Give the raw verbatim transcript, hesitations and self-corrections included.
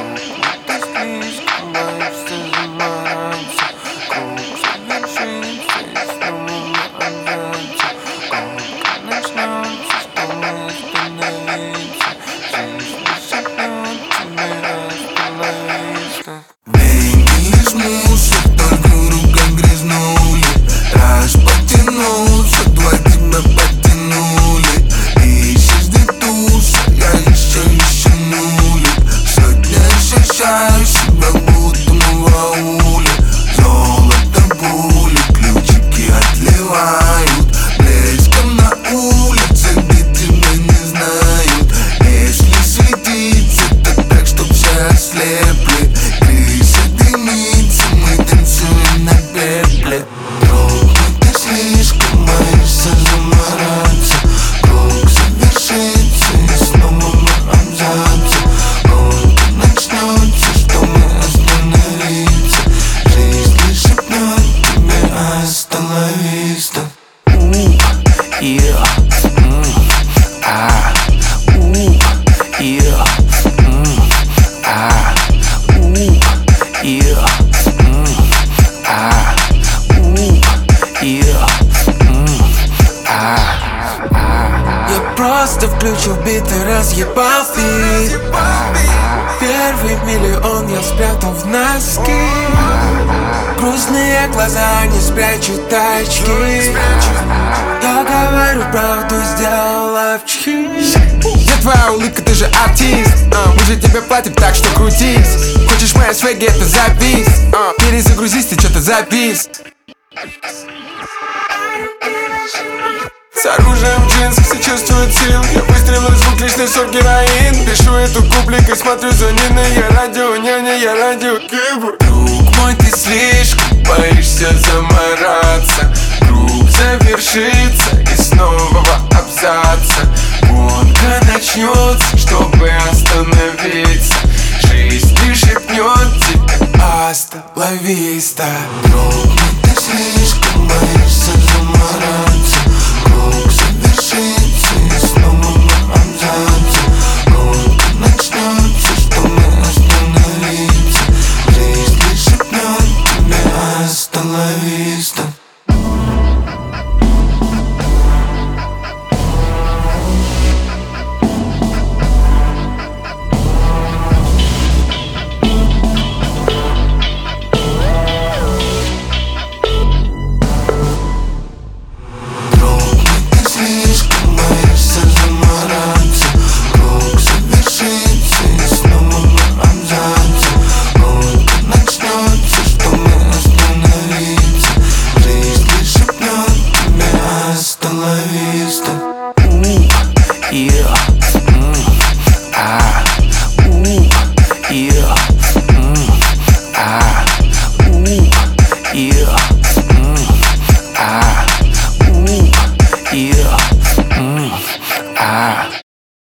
Себя будто мы в ауле. Золото були, ключики отливают. Блеском на улице, где тебя не знают. Если светиться, то так, чтоб все ослепли. Крыша дымится, мы танцуем на пепле. Друг, ты слишком боишься замораться. Круг завершится и снова мы абзацы. Начнется, что мы остановиться. Жизнь лишь шепнет тебе hasta la vista. Ooh, yeah, mm, ah, ooh, yeah, mm, ah, ooh, yeah, mm, ah, ooh, yeah, mm, ah, ah. Я просто включил бит и разъебал бит. Первый миллион я спрятал в носки. Грустные глаза не спрячу тачки. Я говорю правду, сделал лавчики. Где твоя улыбка, ты же артист, а, мы же тебе платим, так что крутись. Хочешь моя свеги, это завис, а, перезагрузись, ты что-то завис. С оружием в джинсах все чувствуют сил. Я выстрелил звук, личный сорт героин. Пишу эту куплик и смотрю за Ниной. Я радио, няня, я радио Кибр. Друг мой, ты слишком боишься замораться. Круг завершится и снова абзаца. Гонка начнется, чтобы остановиться. Жизнь лишь шепнет тебе hasta la vista. Друг мой, ты слишком боишься замораться.